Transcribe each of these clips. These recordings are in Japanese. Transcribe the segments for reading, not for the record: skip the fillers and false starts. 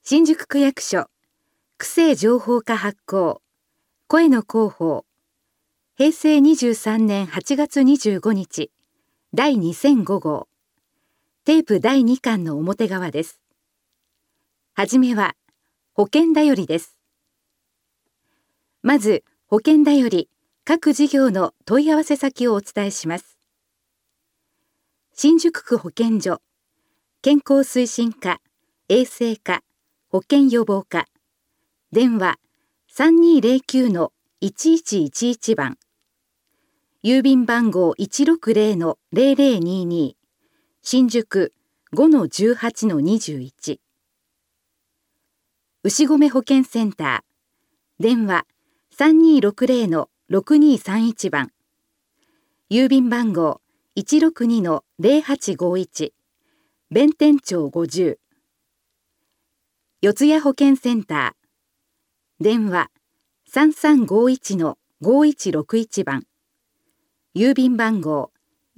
新宿区役所区政情報課発行声の広報平成23年8月25日第2005号テープ第2巻の表側です。はじめは保険だよりです。まず保険だより各事業の問い合わせ先をお伝えします。新宿区保健所健康推進課衛生課保健予防課電話 3209-1111 番郵便番号 160-0022 新宿 5-18-21 牛込保健センター電話 3260-6231 番郵便番号 162-0851 弁天町50四谷保健センター電話 3351-5161 番郵便番号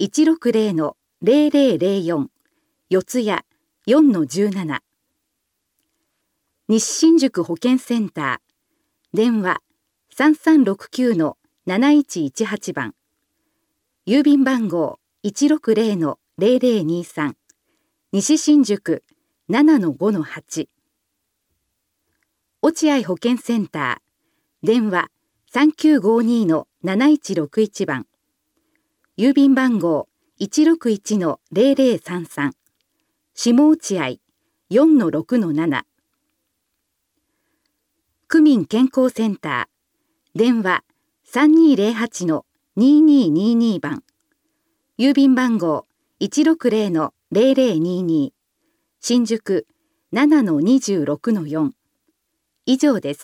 160-0004 四谷 4-17 西新宿保健センター電話 3369-7118 番郵便番号 160-0023 西新宿 7-5-8落合保健センター電話 3952-7161 番郵便番号 161-0033 下落合 4-6-7 区民健康センター電話 3208-2222 番郵便番号 160-0022 新宿 7-26-4以上です。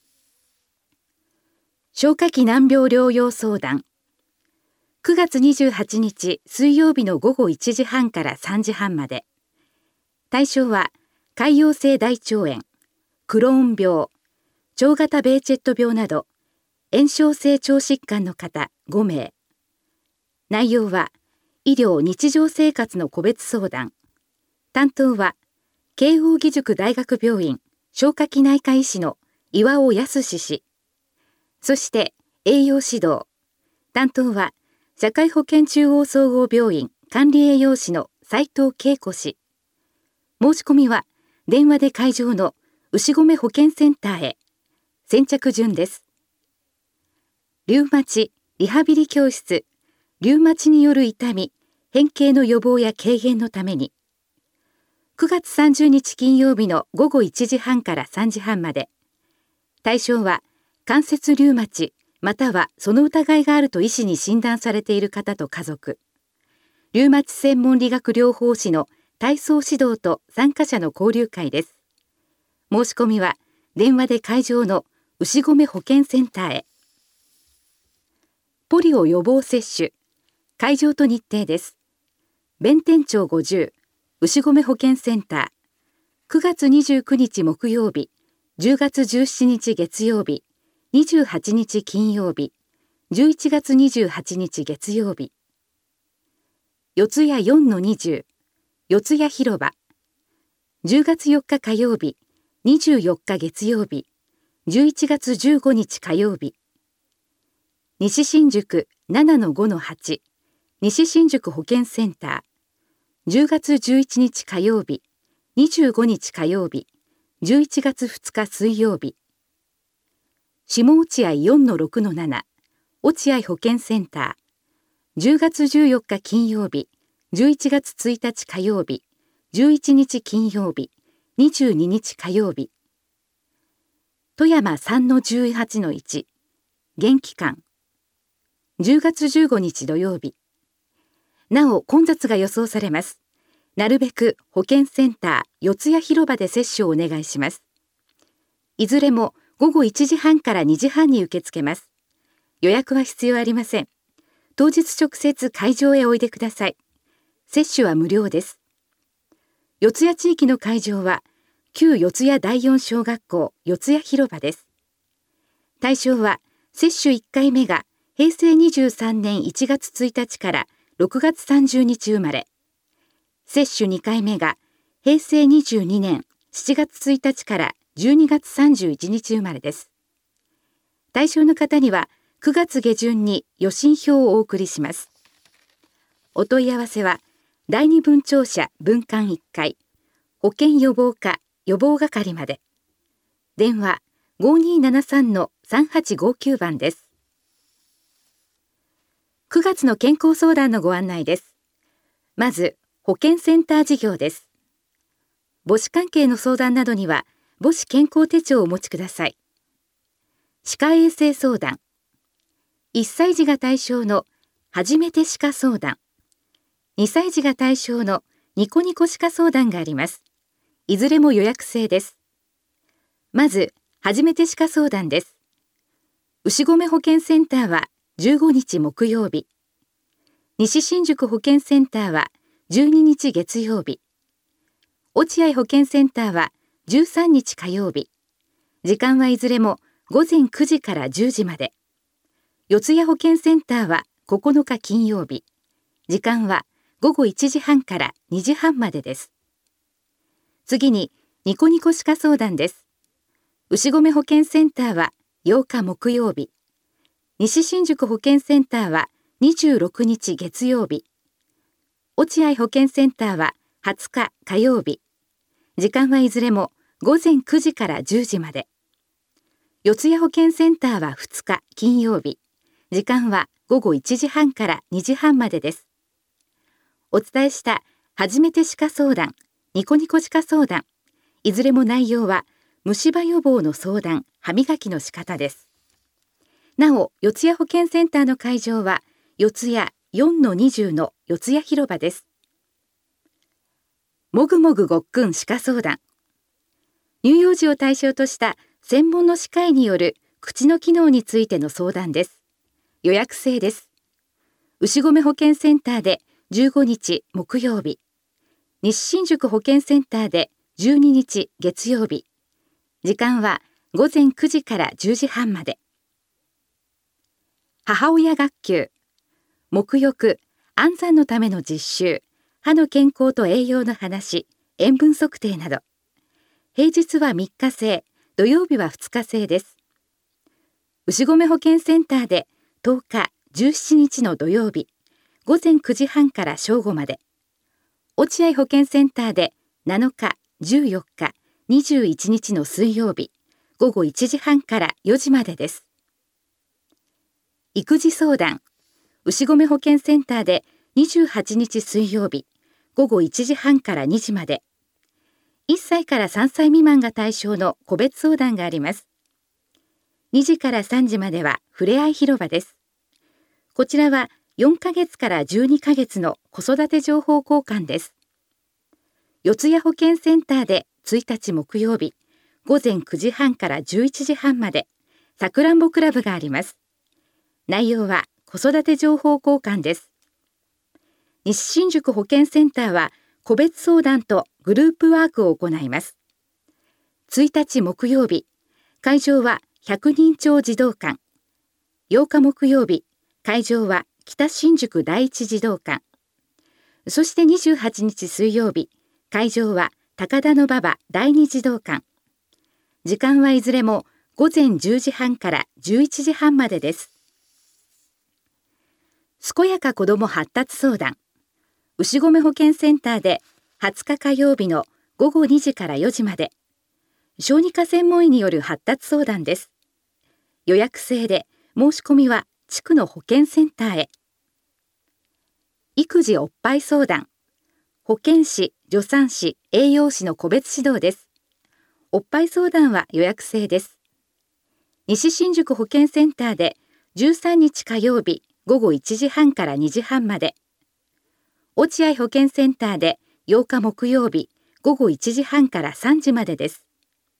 消化器難病療養相談9月28日水曜日の午後1時半から3時半まで対象は潰瘍性大腸炎、クローン病、腸型ベーチェット病など炎症性腸疾患の方5名内容は医療・日常生活の個別相談担当は慶應義塾大学病院消化器内科医師の岩尾康氏そして栄養指導担当は社会保険中央総合病院管理栄養士の斉藤恵子氏申し込みは電話で会場の牛込保健センターへ先着順です。リウマチリハビリ教室リウマチによる痛み変形の予防や軽減のために9月30日金曜日の午後1時半から3時半まで対象は関節リウマチまたはその疑いがあると医師に診断されている方と家族リウマチ専門理学療法士の体操指導と参加者の交流会です。申し込みは電話で会場の牛込保健センターへポリオ予防接種会場と日程です。弁天町50牛込保健センター9月29日木曜日10月17日月曜日28日金曜日11月28日月曜日四谷 4-20 四谷広場10月4日火曜日24日月曜日11月15日火曜日西新宿 7-5-8 西新宿保健センター10月11日火曜日25日火曜日11月2日水曜日下落合 4-6-7 落合保健センター10月14日金曜日11月1日火曜日11日金曜日22日火曜日富山 3-18-1 元気館10月15日土曜日なお混雑が予想されます。なるべく保健センター四谷広場で接種をお願いします。いずれも午後1時半から2時半に受け付けます。予約は必要ありません。当日直接会場へおいでください。接種は無料です。四谷地域の会場は旧四谷第四小学校四谷広場です。対象は接種1回目が平成23年1月1日から6月30日生まれ接種2回目が平成22年 7月1日から12月31日生まれです。対象の方には9月下旬に予診票をお送りします。お問い合わせは第二分庁舎分館1階保健予防課予防係まで。電話 5273-3859 番です。9月の健康相談のご案内です。まず、保健センター事業です。母子関係の相談などには、母子健康手帳をお持ちください。歯科衛生相談。1歳児が対象の初めて歯科相談。2歳児が対象のニコニコ歯科相談があります。いずれも予約制です。まず、初めて歯科相談です。牛込保健センターは15日木曜日。西新宿保健センターは12日月曜日。落合保健センターは13日火曜日。時間はいずれも午前9時から10時まで。四谷保健センターは9日金曜日。時間は午後1時半から2時半までです。次に、ニコニコ歯科相談です。牛込保健センターは8日木曜日。西新宿保健センターは26日月曜日。落合保健センターは20日火曜日。時間はいずれも午前9時から10時まで。四谷保健センターは2日金曜日。時間は午後1時半から2時半までです。お伝えした初めて歯科相談、ニコニコ歯科相談、いずれも内容は虫歯予防の相談、歯磨きの仕方です。なお、四谷保健センターの会場は四谷 4-20 の四谷広場です。もぐもぐごっくん歯科相談。乳幼児を対象とした専門の歯科医による口の機能についての相談です。予約制です。牛込保健センターで15日木曜日。西新宿保健センターで12日月曜日。時間は午前9時から10時半まで。母親学級。沐浴、安産のための実習、歯の健康と栄養の話、塩分測定など。平日は3日制、土曜日は2日制です。牛込保健センターで10日、17日の土曜日、午前9時半から正午まで。落合保健センターで7日、14日、21日の水曜日、午後1時半から4時までです。育児相談。牛込保健センターで28日水曜日、午後1時半から2時まで。1歳から3歳未満が対象の個別相談があります。2時から3時まではふれあい広場です。こちらは4ヶ月から12ヶ月の子育て情報交換です。四谷保健センターで1日木曜日、午前9時半から11時半まで、さくらんぼクラブがあります。内容は子育て情報交換です。西新宿保健センターは個別相談とグループワークを行います。1日木曜日、会場は百人町児童館。8日木曜日、会場は北新宿第一児童館。そして28日水曜日、会場は高田馬場第二児童館。時間はいずれも午前10時半から11時半までです。健やか子ども発達相談。牛込保健センターで20日火曜日の午後2時から4時まで。小児科専門医による発達相談です。予約制で申し込みは地区の保健センターへ。育児おっぱい相談。保健師、助産師、栄養士の個別指導です。おっぱい相談は予約制です。西新宿保健センターで13日火曜日午後1時半から2時半まで。落合保健センターで8日木曜日午後1時半から3時までです。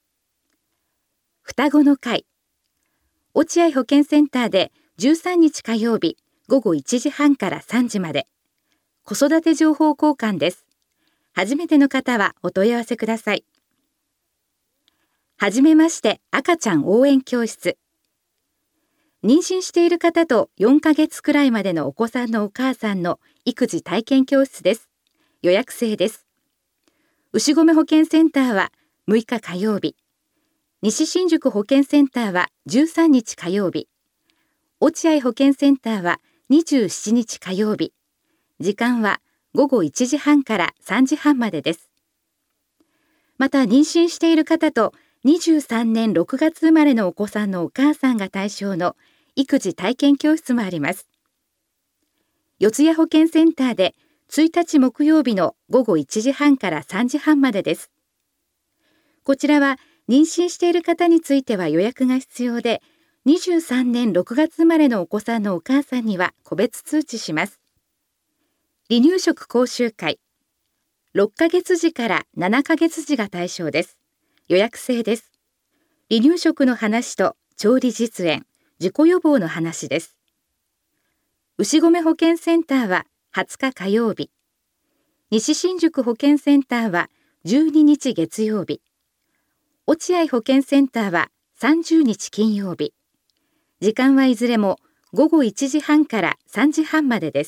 双子の会。落合保健センターで13日火曜日午後1時半から3時まで。子育て情報交換です。初めての方はお問い合わせください。はじめまして赤ちゃん応援教室。妊娠している方と4ヶ月くらいまでのお子さんのお母さんの育児体験教室です。予約制です。牛込保健センターは 6日火曜日、西新宿保健センターは13日火曜日、落合保健センターは27日火曜日、時間は午後1時半から3時半までです。また妊娠している方と23年6月生まれのお子さんのお母さんが対象の育児体験教室もあります。四谷保健センターで1日木曜日の午後1時半から3時半までです。こちらは妊娠している方については予約が必要で、23年6月生まれのお子さんのお母さんには個別通知します。離乳食講習会、6ヶ月時から7ヶ月時が対象です。予約制です。離乳食の話と調理実演、事故予防の話です。牛込保健センターは20日火曜日、西新宿保健センターは12日月曜日、落合保健センターは30日金曜日、時間はいずれも午後1時半から3時半までです。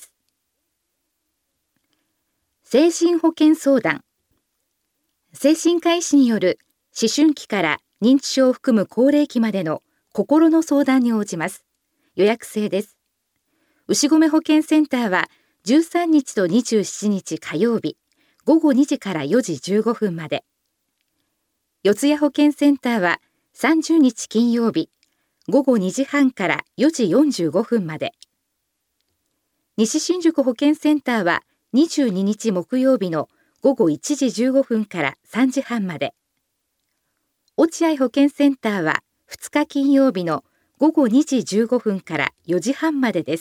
精神保健相談、精神科医師による思春期から認知症を含む高齢期までの心の相談に応じます。予約制です。牛込保健センターは13日と27日火曜日、午後2時から4時15分まで。四谷保健センターは30日金曜日、午後2時半から4時45分まで。西新宿保健センターは22日木曜日の午後1時15分から3時半まで。落合保健センターは2日金曜日の午後2時15分から4時半までです。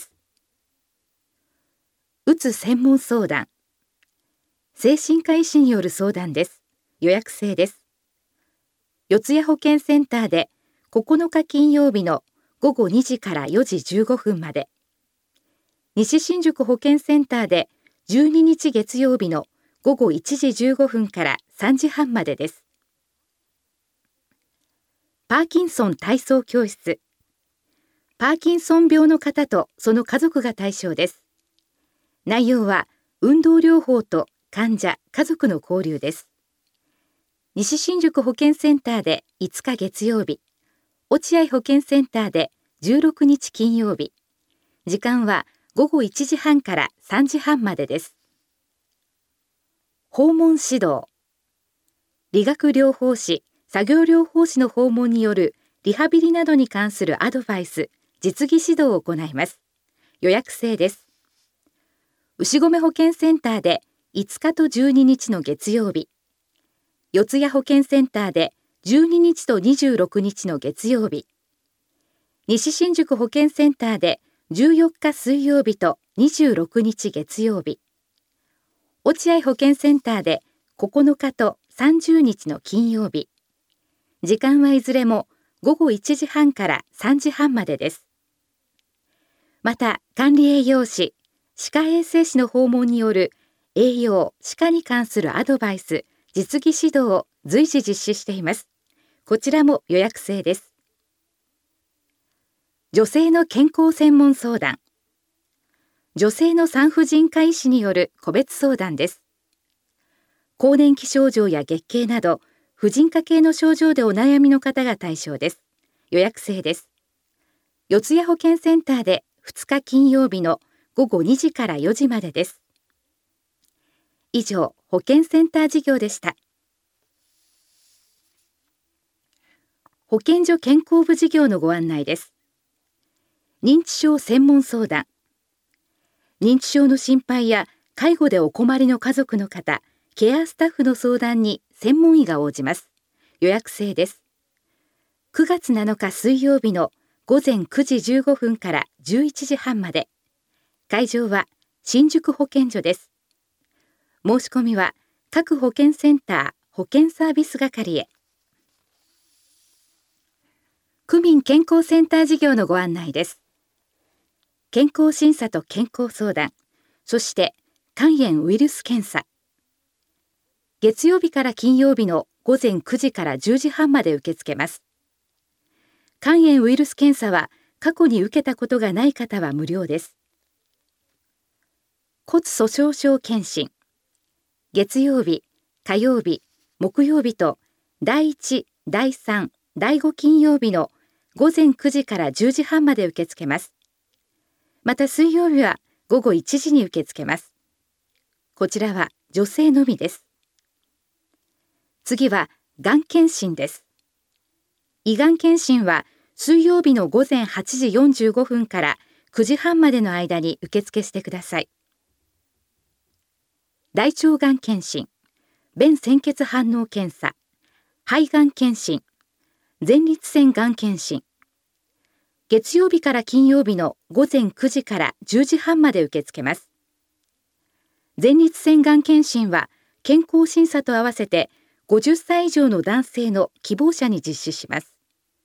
うつ専門相談、精神科医師による相談です。予約制です。四谷保健センターで9日金曜日の午後2時から4時15分まで。西新宿保健センターで12日月曜日の午後1時15分から3時半までです。パーキンソン体操教室、パーキンソン病の方とその家族が対象です。内容は運動療法と患者・家族の交流です。西新宿保健センターで5日月曜日、落合保健センターで16日金曜日、時間は午後1時半から3時半までです。訪問指導、理学療法士、作業療法士の訪問によるリハビリなどに関するアドバイス、実技指導を行います。予約制です。牛込保健センターで5日と12日の月曜日、四谷保健センターで12日と26日の月曜日、西新宿保健センターで14日水曜日と26日月曜日、落合保健センターで9日と30日の金曜日、時間はいずれも午後1時半から3時半までです。また、管理栄養士、歯科衛生士の訪問による栄養・歯科に関するアドバイス、実技指導を随時実施しています。こちらも予約制です。女性の健康専門相談、女性の産婦人科医師による個別相談です。更年期症状や月経など、婦人科系の症状でお悩みの方が対象です。予約制です。四谷保健センターで2日金曜日の午後2時から4時までです。以上、保健センター事業でした。保健所健康部事業のご案内です。認知症専門相談、認知症の心配や介護でお困りの家族の方、ケアスタッフの相談に専門医が応じます。予約制です。9月7日水曜日の午前9時15分から11時半まで。会場は新宿保健所です。申し込みは各保健センター保健サービス係へ。区民健康センター事業のご案内です。健康審査と健康相談、そして肝炎ウイルス検査。月曜日から金曜日の午前9時から10時半まで受け付けます。肝炎ウイルス検査は過去に受けたことがない方は無料です。骨粗鬆症検診。月曜日、火曜日、木曜日と第1、第3、第5金曜日の午前9時から10時半まで受け付けます。また水曜日は午後1時に受け付けます。こちらは女性のみです。次は、がん検診です。胃がん検診は水曜日の午前8時45分から9時半までの間に受付してください。大腸がん検診、便潜血反応検査、肺がん検診、前立腺がん検診。月曜日から金曜日の午前9時から10時半まで受け付けます。前立腺がん検診は健康審査と合わせて50歳以上の男性の希望者に実施します。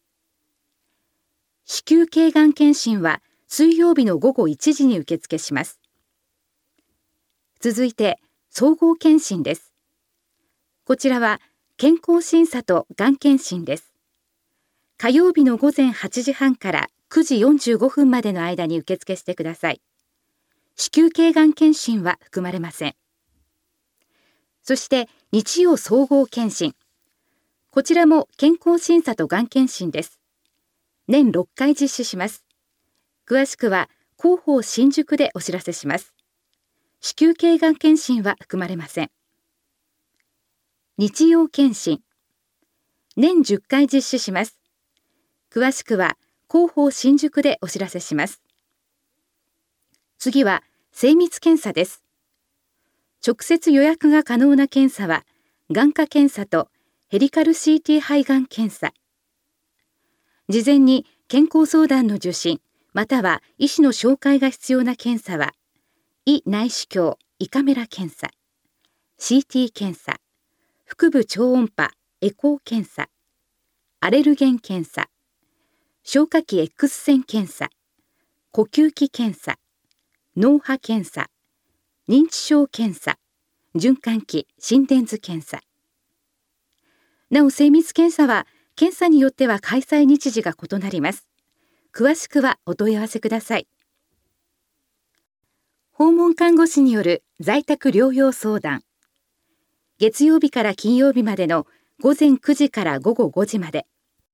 子宮頸がん検診は水曜日の午後1時に受付します。続いて、総合検診です。こちらは健康審査とがん検診です。火曜日の午前8時半から9時45分までの間に受付してください。子宮頸がん検診は含まれません。そして日曜総合検診。こちらも健康審査とがん検診です。年6回実施します。詳しくは広報新宿でお知らせします。子宮頸がん検診は含まれません。日曜検診。年10回実施します。詳しくは広報新宿でお知らせします。次は精密検査です。直接予約が可能な検査は眼科検査とヘリカル CT 肺がん検査。事前に健康相談の受診または医師の紹介が必要な検査は胃内視鏡胃カメラ検査、CT 検査、腹部超音波エコー検査、アレルゲン検査、消化器 X 線検査、呼吸器検査、脳波検査、認知症検査、循環器心電図検査。なお精密検査は検査によっては開催日時が異なります。詳しくはお問い合わせください。訪問看護師による在宅療養相談。月曜日から金曜日までの午前9時から午後5時まで。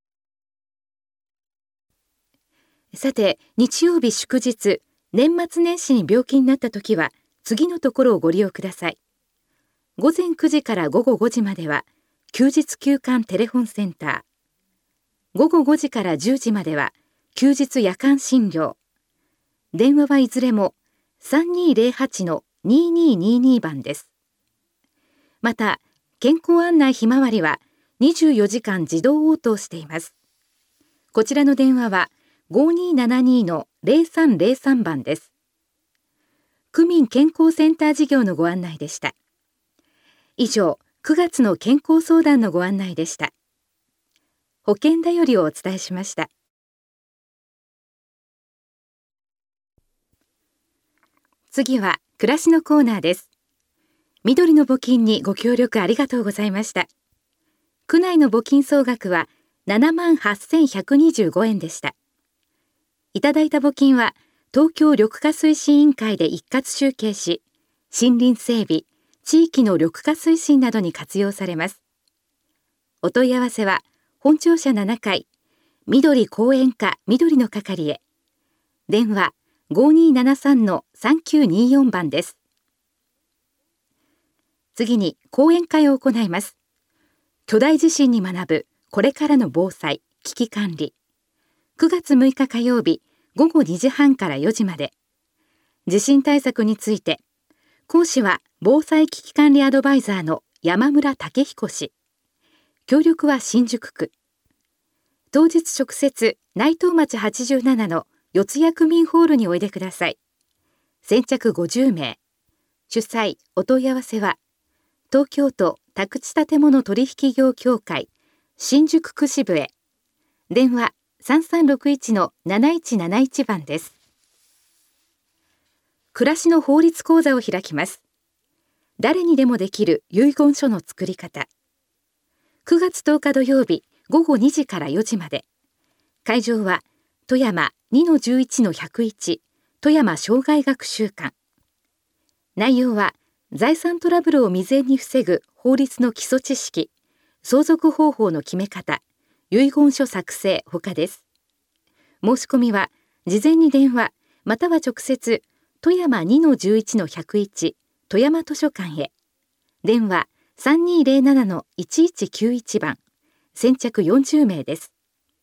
さて、日曜日祝日、年末年始に病気になったときは、次のところをご利用ください。午前9時から午後5時までは、休日休館テレフォンセンター。午後5時から10時までは、休日夜間診療。電話はいずれも、3208-2222番です。また、健康案内ひまわりは、24時間自動応答しています。こちらの電話は、5272-0303番です。区民健康センター事業のご案内でした。以上、9月の健康相談のご案内でした。保険だよりをお伝えしました。次は、暮らしのコーナーです。緑の募金にご協力ありがとうございました。区内の募金総額は78,125円でした。いただいた募金は東京緑化推進委員会で一括集計し、森林整備、地域の緑化推進などに活用されます。お問い合わせは本庁舎7階、緑公園課緑の係へ。電話5273-3924番です。次に講演会を行います。巨大地震に学ぶこれからの防災・危機管理。9月6日火曜日午後2時半から4時まで。地震対策について、講師は防災危機管理アドバイザーの山村武彦氏。協力は新宿区。当日直接内藤町87の四谷区民ホールにおいでください。先着50名。主催お問い合わせは東京都宅地建物取引業協会新宿区支部へ。電話3361-7171番です。暮らしの法律講座を開きます。誰にでもできる遺言書の作り方。9月10日土曜日午後2時から4時まで。会場は富山 2-11-101 富山生涯学習館。内容は財産トラブルを未然に防ぐ法律の基礎知識、 相続方法の決め方、遺言書作成ほかです。申し込みは事前に電話または直接富山 2-11-101 富山図書館へ。電話 3207-1191 番、先着40名です。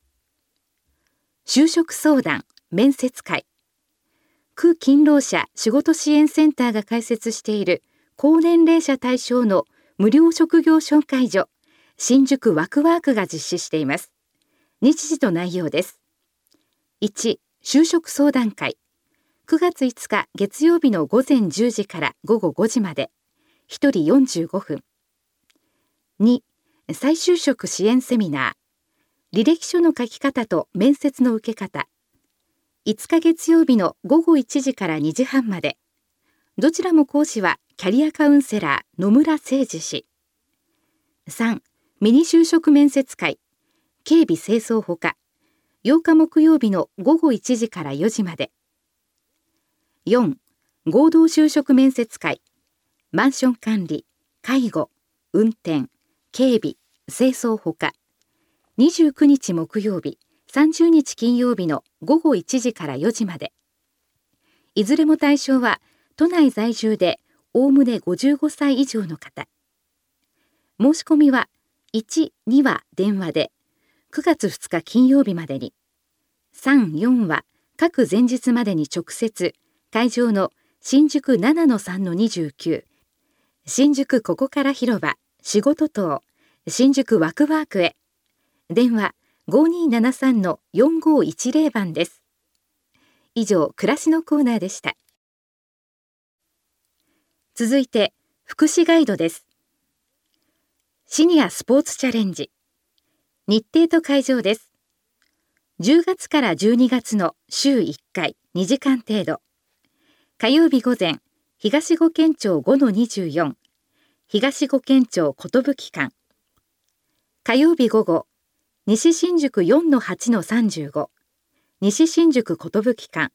就職相談面接会。区勤労者仕事支援センターが開設している高年齢者対象の無料職業紹介所、新宿ワクワークが実施しています。日時と内容です。1、就職相談会。9月5日月曜日の午前10時から午後5時まで、1人45分。2、再就職支援セミナー。履歴書の書き方と面接の受け方。5日月曜日の午後1時から2時半まで。どちらも講師はキャリアカウンセラー野村誠二氏。3、ミニ就職面接会。警備清掃ほか。8日木曜日の午後1時から4時まで。4、合同就職面接会。マンション管理、介護、運転、警備、清掃ほか。29日木曜日、30日金曜日の午後1時から4時まで。いずれも対象は都内在住でおおむね55歳以上の方。申し込みは1、2は電話で9月2日金曜日までに、3、4は各前日までに直接会場の新宿 7-3-29 新宿ここから広場仕事棟新宿ワクワークへ。電話 5273-4510 番です。以上、暮らしのコーナーでした。続いて福祉ガイドです。シニアスポーツチャレンジ。日程と会場です。10月から12月の週1回2時間程度。火曜日午前、東五軒町 5-24 東五軒町寿館。火曜日午後、西新宿 4-8-35 西新宿寿館。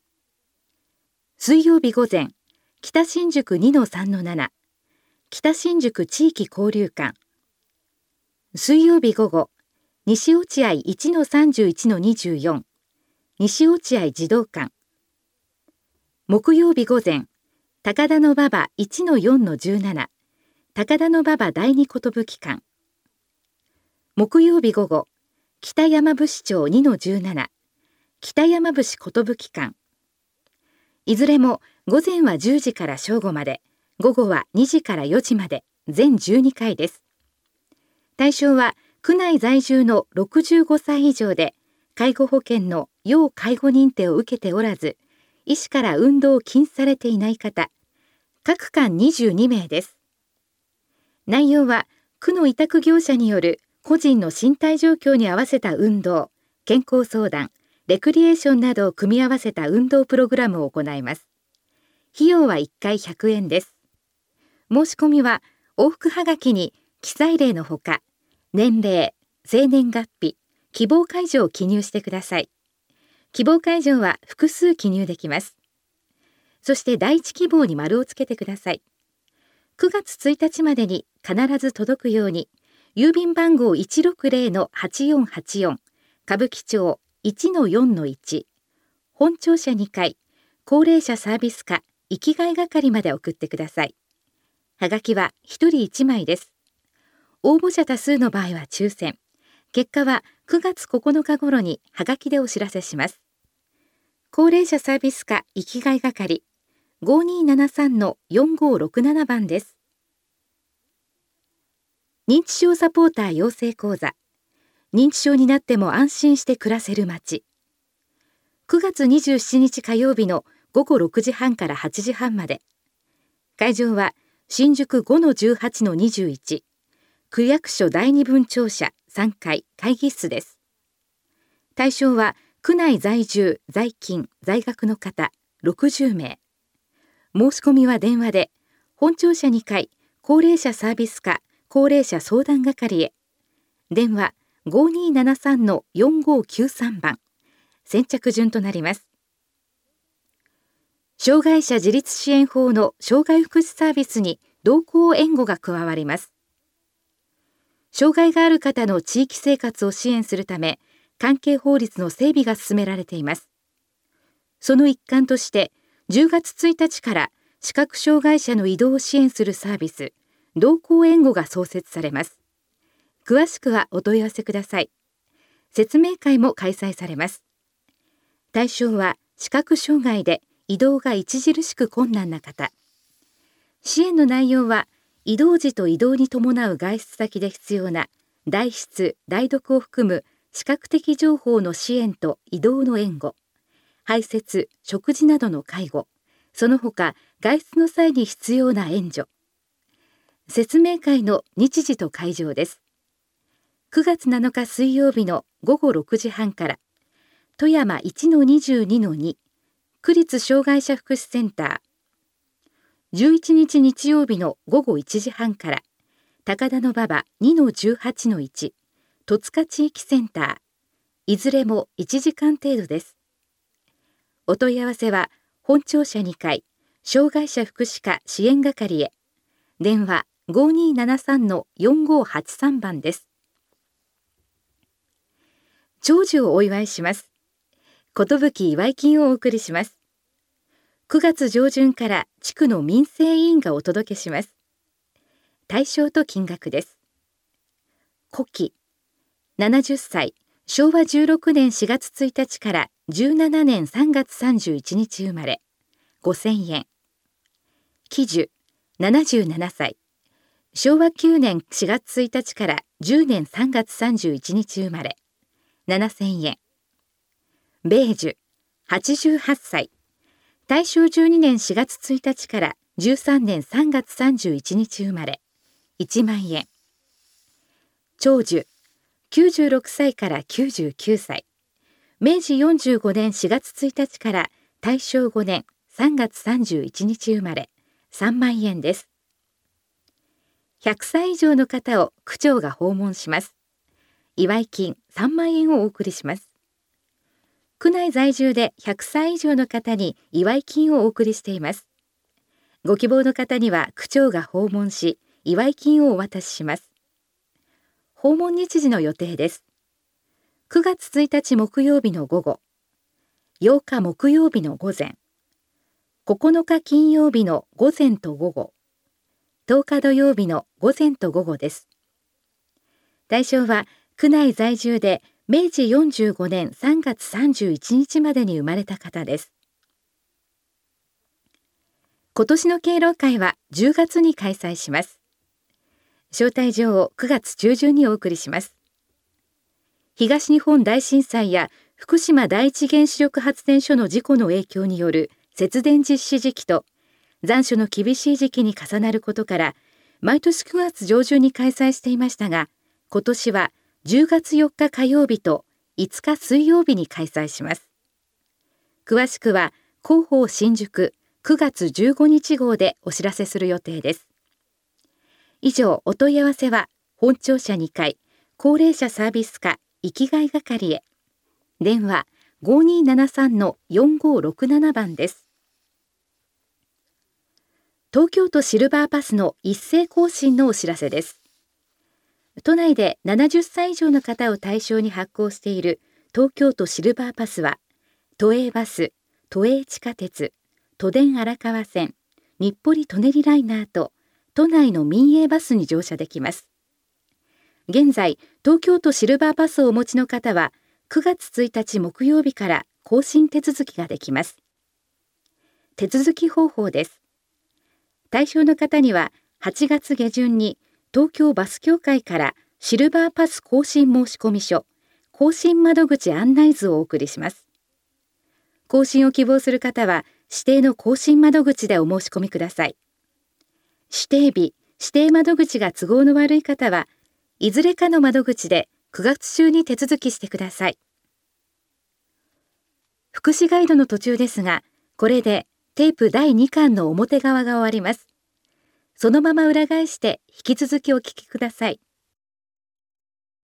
水曜日午前、北新宿 2-3-7 北新宿地域交流館。水曜日午後、西落合 1-31-24 西落合児童館。木曜日午前、高田馬場 1-4-17 高田馬場第二寿館。木曜日午後、北山伏町 2-17 北山伏寿館。いずれも午前は10時から正午まで、午後は2時から4時まで、全12回です。対象は区内在住の65歳以上で、介護保険の要介護認定を受けておらず、医師から運動を禁止されていない方、各館22名です。内容は区の委託業者による個人の身体状況に合わせた運動、健康相談、レクリエーションなどを組み合わせた運動プログラムを行います。費用は1回100円です。申し込みは往復はがきに記載例のほか、年齢、生年月日、希望会場を記入してください。希望会場は複数記入できます。そして第一希望に丸をつけてください。9月1日までに必ず届くように、郵便番号 160-8484 歌舞伎町 1-4-1 本庁舎2階高齢者サービス課生きがい係まで送ってください。はがきは1人1枚です。応募者多数の場合は抽選。結果は9月9日頃にはがきでお知らせします。高齢者サービス課生きがい係 5273-4567 番です。認知症サポーター養成講座。認知症になっても安心して暮らせる街。9月27日火曜日の午後6時半から8時半まで。会場は新宿 5-18-21 区役所第二分庁舎3階会議室です。対象は区内在住・在勤・在学の方60名。申し込みは電話で本庁舎2階高齢者サービス課高齢者相談係へ。電話 5273-4593 番。先着順となります。障害者自立支援法の障害福祉サービスに同行援護が加わります。 障害がある方の地域生活を支援するため、関係法律の整備が進められています。その一環として、10月1日から視覚障害者の移動を支援するサービス、同行援護が創設されます。詳しくはお問い合わせください。説明会も開催されます。対象は視覚障害で移動が著しく困難な方。支援の内容は、移動時と移動に伴う外出先で必要な代筆・代読を含む視覚的情報の支援と移動の援護、排泄・食事などの介護、その他外出の際に必要な援助。説明会の日時と会場です。9月7日水曜日の午後6時半から、富山 1-22-2 区立障害者福祉センター。11日日曜日の午後1時半から、高田馬場 2-18-1 戸塚地域センター。いずれも1時間程度です。お問い合わせは本庁舎2階障害者福祉課支援係へ。電話 5273-4583 番です。長寿をお祝いします。寿祝い金をお送りします。9月上旬から地区の民生委員がお届けします。対象と金額です。古希70歳昭和16年4月1日から17年3月31日生まれ5000円。喜寿77歳昭和9年4月1日から10年3月31日生まれ7000円。米寿88歳大正12年4月1日から13年3月31日生まれ1万円。長寿96歳から99歳明治45年4月1日から大正5年3月31日生まれ3万円です。100歳以上の方を区長が訪問します。祝い金3万円をお送りします。区内在住で100歳以上の方に祝い金をお送りしています。ご希望の方には区長が訪問し、祝い金をお渡しします。訪問日時の予定です。9月1日木曜日の午後、8日木曜日の午前、9日金曜日の午前と午後、10日土曜日の午前と午後です。対象は区内在住で明治45年3月31日までに生まれた方です。今年の敬老会は10月に開催します。招待状を9月中旬にお送りします。東日本大震災や福島第一原子力発電所の事故の影響による節電実施時期と残暑の厳しい時期に重なることから毎年9月上旬に開催していましたが、今年は10月4日火曜日と5日水曜日に開催します。詳しくは広報新宿9月15日号でお知らせする予定です。以上、お問い合わせは本庁舎2階高齢者サービス課生きがい係へ。電話 5273-4567 番です。東京都シルバーパスの一斉更新のお知らせです。都内で70歳以上の方を対象に発行している東京都シルバーパスは、都営バス、都営地下鉄、都電荒川線、日暮里・舎人ライナーと都内の民営バスに乗車できます。現在、東京都シルバーパスをお持ちの方は、9月1日木曜日から更新手続きができます。手続き方法です。対象の方には、8月下旬に東京バス協会からシルバーパス更新申込書、更新窓口案内図をお送りします。更新を希望する方は、指定の更新窓口でお申し込みください。指定日、指定窓口が都合の悪い方は、いずれかの窓口で9月中に手続きしてください。福祉ガイドの途中ですが、これでテープ第2巻の表側が終わります。そのまま裏返して引き続きお聞きください。